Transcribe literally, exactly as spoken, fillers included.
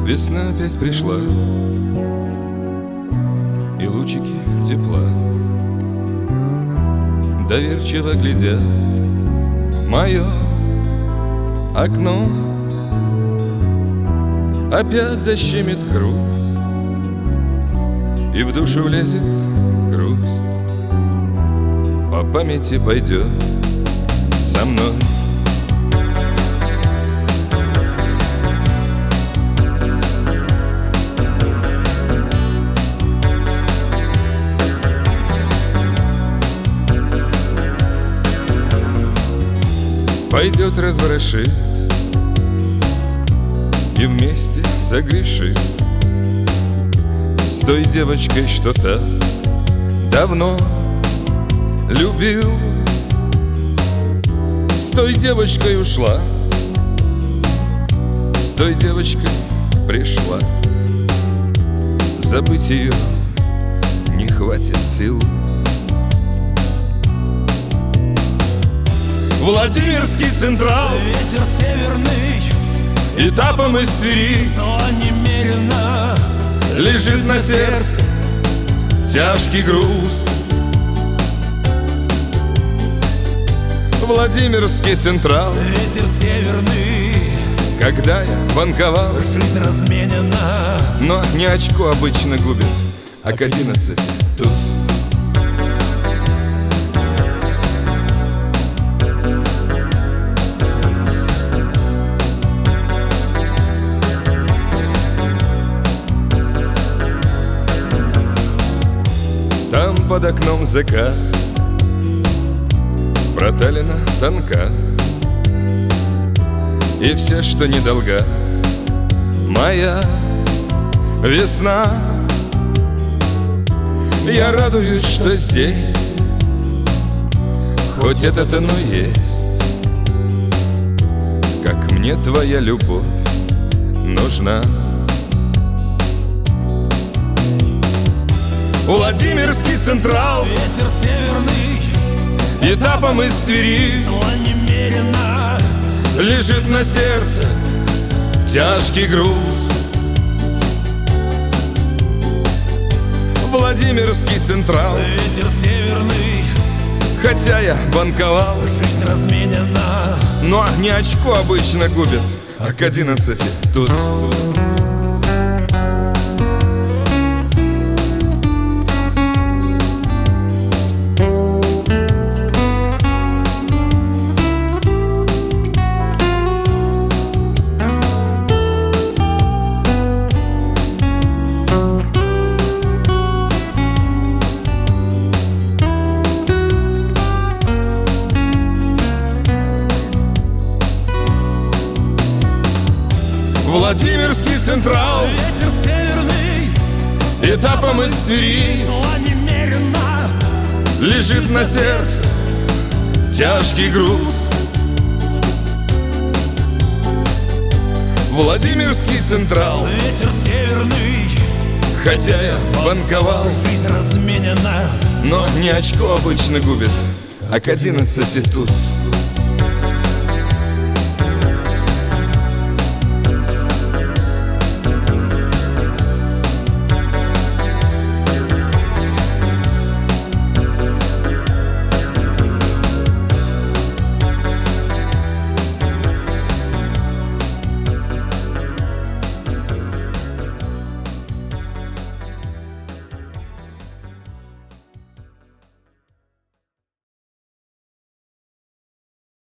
Весна опять пришла, и лучики тепла доверчиво глядят в мое окно. Опять защемит грудь, и в душу влезет грусть. По памяти пойдет со мной. Пойдет, разворошит и вместе согрешит с той девочкой, что так давно любил. С той девочкой ушла, с той девочкой пришла. Забыть ее не хватит сил. Владимирский Централ, ветер северный, этапом из Твери, но немерено лежит на сердце тяжкий груз. Владимирский Централ, ветер северный, когда я банковал, жизнь разменена, но не очко обычно губит, а к одиннадцати туз. Там под окном закат, проталина тонка, и все, что недолга, моя весна. Я радуюсь, что здесь хоть это-то, но есть, как мне твоя любовь нужна. Владимирский Централ, ветер северный, этапом из Твери, но немерено лежит на сердце тяжкий груз. Владимирский Централ, ветер северный, хотя я банковал, жизнь разменена, но не очко обычно губит, а к одиннадцати туз. Владимирский Централ, ветер северный, этапом из Твери, но немерено лежит на сердце тяжкий груз. Владимирский Централ, ветер северный, хотя я банковал, жизнь разменена, но не очко обычно губит, а к одиннадцати туз.